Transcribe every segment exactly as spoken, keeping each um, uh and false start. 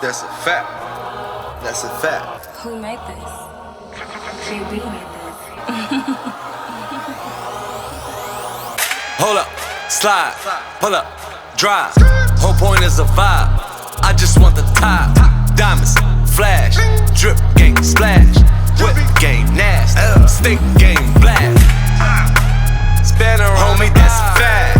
That's a fact. That's a fact. Who made this? J B made this. Hold up, slide, pull up, drive. Whole point is a vibe. I just want the top. Diamonds, flash, drip game, splash. Whip game, nasty, stick game, blast. Spin around, homie, that's a fact.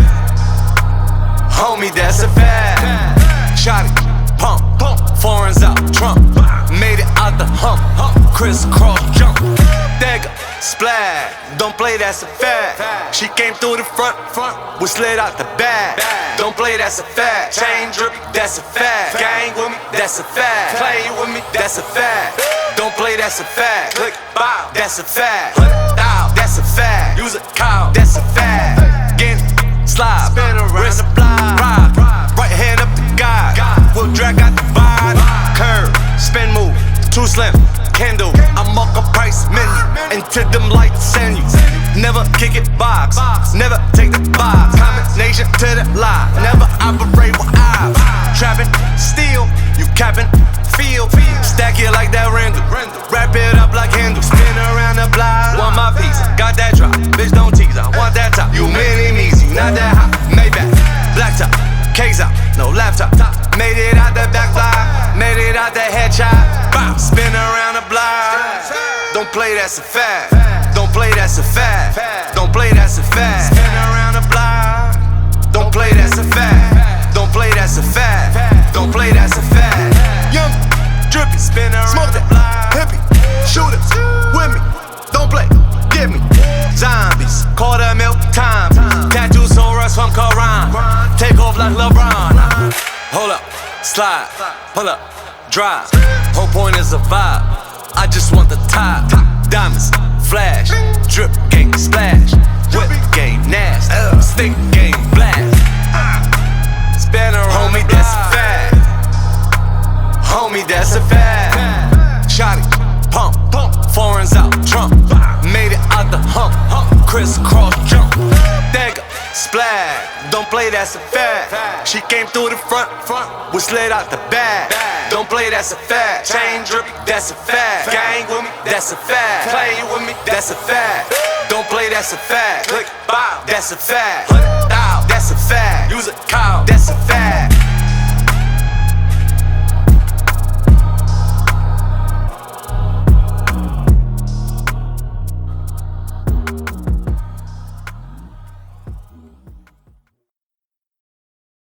Homie, that's a fact. Shot it, pump, pump, foreigns out, Trump. Made it out the hump, crisscross jump. Dagger, splash, don't play, that's a fact. She came through the front, front, we slid out the back. Don't play, that's a fact. Chain drip, that's a fact. Gang with me, that's a fact. Play with me, that's a fact. Don't play, that's a fact. Click, bow, that's a fact. Ow, that's a fact. Use a cow, that's a fact. Get it, slide, spin around wrist, the block, ride, right hand up the guide. We'll drag out the vibe. Curve, spin move, too slim, can do. I'm up a price menu, into them lights send you. Never kick it box, never take the box. Combination to the lie, never operate with eyes. Trapping, steal, you capping, feel. Stack it like that Randall, wrap it up like handle. Spin around the block, want my piece, got that drop. Bitch don't tease, I want that top. You mini me's, you not that hot. Maybach, black top, K's out, no laptop. Made it out the back block, made it out the headshot. Bow, spin around the block. Don't play, that's a fact. Don't play, that's a fact. Don't play, that's a fact. Spin around the block. Don't play, that's a fact. Don't play, that's a fact. Don't play, that's a fact. Young, drippy, spin around smoke that block. Hippie, shooters, with me. Don't play, give me. Zombies, quarter milk time. Tattoos so rush from Quran. Take off like LeBron. Hold up, slide, pull up, drive. Whole point is a vibe. I just want the top. Diamonds, flash, drip game, splash. Whip game, nasty, stick game, blast. Spin around, homie, that's a fact. Homie, that's a fact. Shot it, pump, pump, foreigns out, Trump. Made it out the hump, crisscross jump. Dagger, splash, don't play, that's a fact. She came through the front, front, we slid out the back. Don't play, that's a fact. Chain drip, that's a fact. Gang with me, that's a fact. Play with me, that's a fact. Don't play, that's a fact. Click, bow, that's a fact.